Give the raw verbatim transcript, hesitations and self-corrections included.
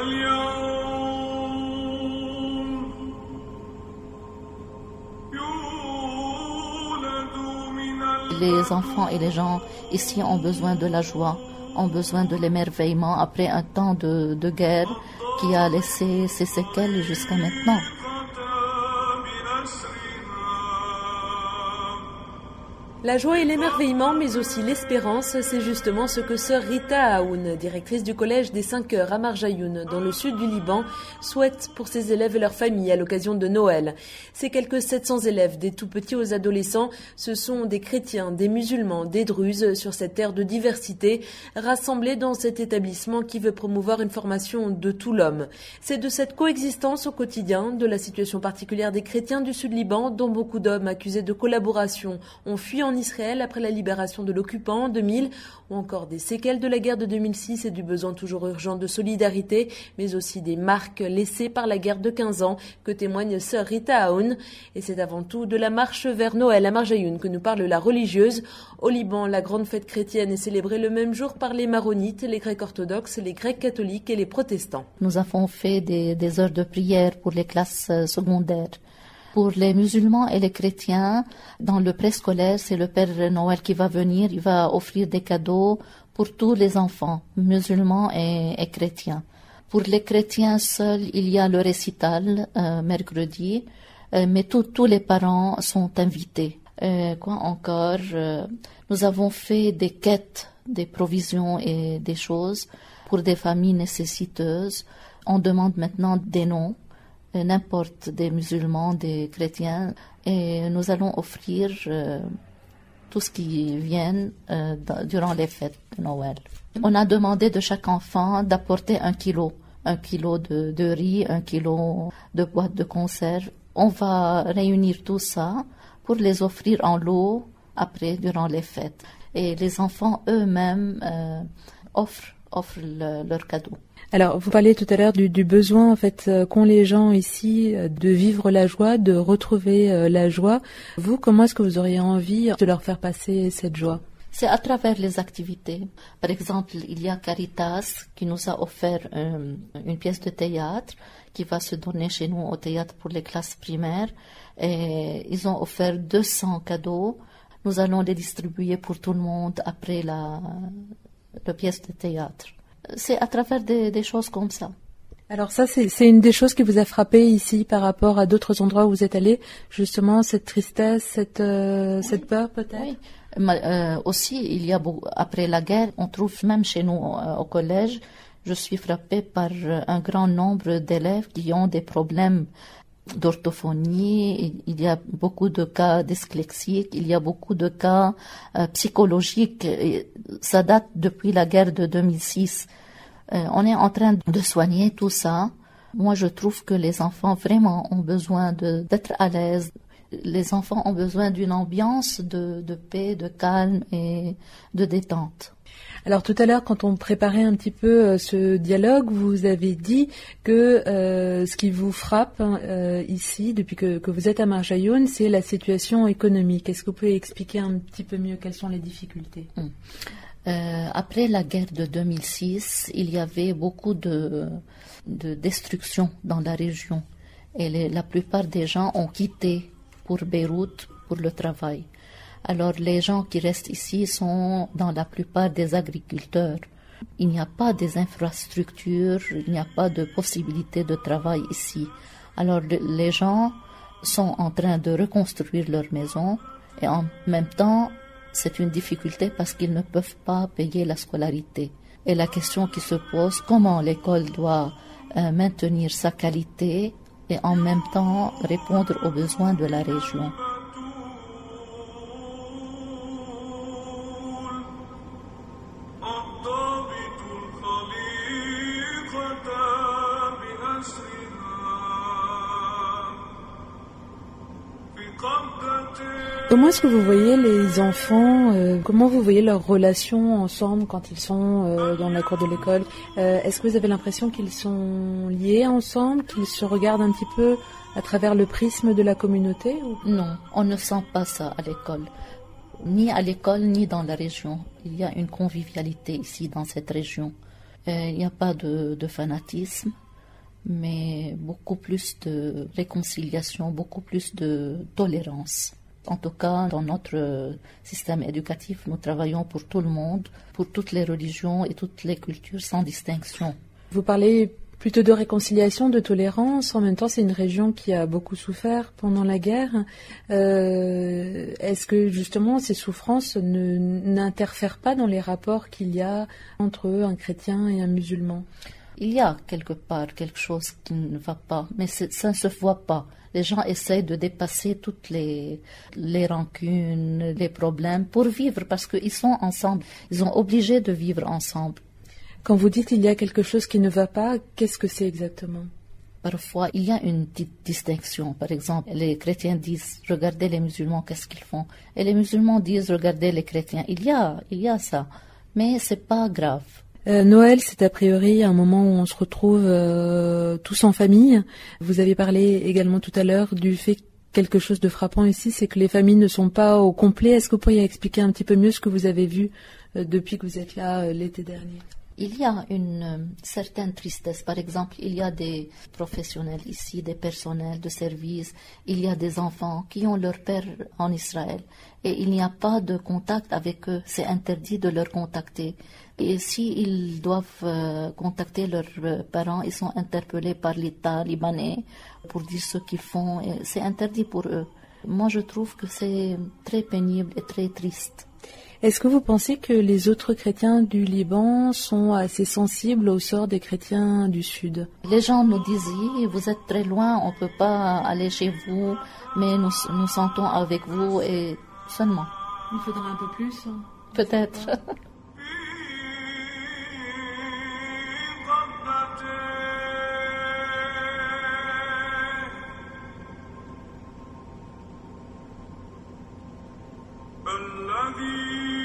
Les enfants et les gens ici ont besoin de la joie, ont besoin de l'émerveillement après un temps de, de guerre qui a laissé ses séquelles jusqu'à maintenant. La joie et l'émerveillement, mais aussi l'espérance, c'est justement ce que sœur Rita Aoun, directrice du collège des cinq heures à Marjayoun, dans le sud du Liban, souhaite pour ses élèves et leurs familles à l'occasion de Noël. Ces quelques sept cents élèves, des tout petits aux adolescents, ce sont des chrétiens, des musulmans, des druzes sur cette terre de diversité, rassemblés dans cet établissement qui veut promouvoir une formation de tout l'homme. C'est de cette coexistence au quotidien, de la situation particulière des chrétiens du sud Liban, dont beaucoup d'hommes accusés de collaboration ont fui en Israël après la libération de l'occupant en deux mille, ou encore des séquelles de la guerre de deux mille six et du besoin toujours urgent de solidarité, mais aussi des marques laissées par la guerre de quinze ans que témoigne sœur Rita Aoun. Et c'est avant tout de la marche vers Noël à Marjayoun que nous parle la religieuse. Au Liban, la grande fête chrétienne est célébrée le même jour par les maronites, les grecs orthodoxes, les grecs catholiques et les protestants. Nous avons fait des, des heures de prière pour les classes secondaires. Pour les musulmans et les chrétiens, dans le préscolaire, c'est le Père Noël qui va venir. Il va offrir des cadeaux pour tous les enfants, musulmans et, et chrétiens. Pour les chrétiens seuls, il y a le récital euh, mercredi, euh, mais tous les parents sont invités. Euh, quoi encore euh, Nous avons fait des quêtes, des provisions et des choses pour des familles nécessiteuses. On demande maintenant des noms, n'importe des musulmans, des chrétiens, et nous allons offrir euh, tout ce qui vient euh, durant les fêtes de Noël. On a demandé de chaque enfant d'apporter un kilo, un kilo de, de riz, un kilo de boîte de conserve. On va réunir tout ça pour les offrir en lot après, durant les fêtes. Et les enfants eux-mêmes euh, offrent, offrent le, leurs cadeaux. Alors, vous parliez tout à l'heure du, du besoin, en fait, euh, qu'ont les gens ici euh, de vivre la joie, de retrouver euh, la joie. Vous, comment est-ce que vous auriez envie de leur faire passer cette joie? C'est à travers les activités. Par exemple, il y a Caritas qui nous a offert euh, une pièce de théâtre qui va se donner chez nous au théâtre pour les classes primaires. Et ils ont offert deux cents cadeaux. Nous allons les distribuer pour tout le monde après la, la pièce de théâtre. C'est à travers des, des choses comme ça. Alors ça, c'est, c'est une des choses qui vous a frappé ici par rapport à d'autres endroits où vous êtes allé, justement, cette tristesse, cette, euh, oui. cette peur peut-être? Oui. Mais, euh, aussi, il y a beaucoup, après la guerre, on trouve même chez nous euh, au collège, je suis frappée par euh, un grand nombre d'élèves qui ont des problèmes d'orthophonie, il y a beaucoup de cas dyslexiques, il y a beaucoup de cas euh, psychologiques. Et ça date depuis la guerre de deux mille six. Euh, on est en train de soigner tout ça. Moi, je trouve que les enfants vraiment ont besoin de, d'être à l'aise. Les enfants ont besoin d'une ambiance de, de paix, de calme et de détente. Alors tout à l'heure, quand on préparait un petit peu euh, ce dialogue, vous avez dit que euh, ce qui vous frappe euh, ici, depuis que, que vous êtes à Marjayoun, c'est la situation économique. Est-ce que vous pouvez expliquer un petit peu mieux quelles sont les difficultés? Hum. euh, Après la guerre de deux mille six, il y avait beaucoup de, de destruction dans la région. Et les, la plupart des gens ont quitté pour Beyrouth pour le travail. Alors les gens qui restent ici sont dans la plupart des agriculteurs. Il n'y a pas des infrastructures, il n'y a pas de possibilité de travail ici. Alors les gens sont en train de reconstruire leur maison et en même temps c'est une difficulté parce qu'ils ne peuvent pas payer la scolarité. Et la question qui se pose, comment l'école doit euh, maintenir sa qualité et en même temps répondre aux besoins de la région. Comment est-ce que vous voyez les enfants, euh, comment vous voyez leurs relations ensemble quand ils sont euh, dans la cour de l'école? euh, Est-ce que vous avez l'impression qu'ils sont liés ensemble, qu'ils se regardent un petit peu à travers le prisme de la communauté ou... Non, on ne sent pas ça à l'école. Ni à l'école, ni dans la région. Il y a une convivialité ici dans cette région. Euh, il n'y a pas de, de fanatisme, mais beaucoup plus de réconciliation, beaucoup plus de tolérance. En tout cas, dans notre système éducatif, nous travaillons pour tout le monde, pour toutes les religions et toutes les cultures sans distinction. Vous parlez plutôt de réconciliation, de tolérance. En même temps, c'est une région qui a beaucoup souffert pendant la guerre. Euh, est-ce que justement ces souffrances ne, n'interfèrent pas dans les rapports qu'il y a entre un chrétien et un musulman ? Il y a quelque part quelque chose qui ne va pas, mais ça ne se voit pas. Les gens essayent de dépasser toutes les, les rancunes, les problèmes pour vivre parce qu'ils sont ensemble. Ils sont obligés de vivre ensemble. Quand vous dites qu'il y a quelque chose qui ne va pas, qu'est-ce que c'est exactement ? Parfois, il y a une petite distinction. Par exemple, les chrétiens disent « Regardez les musulmans, qu'est-ce qu'ils font ?» Et les musulmans disent « Regardez les chrétiens ». Il y a, il y a ça, mais c'est pas grave. Euh, Noël, c'est a priori un moment où on se retrouve euh, tous en famille. Vous avez parlé également tout à l'heure du fait que quelque chose de frappant ici, c'est que les familles ne sont pas au complet. Est-ce que vous pourriez expliquer un petit peu mieux ce que vous avez vu euh, depuis que vous êtes là euh, l'été dernier ? Il y a une euh, certaine tristesse. Par exemple, il y a des professionnels ici, des personnels de service, il y a des enfants qui ont leur père en Israël et il n'y a pas de contact avec eux. C'est interdit de leur contacter. Et s'ils doivent euh, contacter leurs euh, parents, ils sont interpellés par l'État libanais pour dire ce qu'ils font. Et c'est interdit pour eux. Moi, je trouve que c'est très pénible et très triste. Est-ce que vous pensez que les autres chrétiens du Liban sont assez sensibles au sort des chrétiens du Sud ? Les gens nous disent « Vous êtes très loin, on ne peut pas aller chez vous, mais nous nous sentons avec vous et seulement. » Il faudra un peu plus ? Peut-être. الذي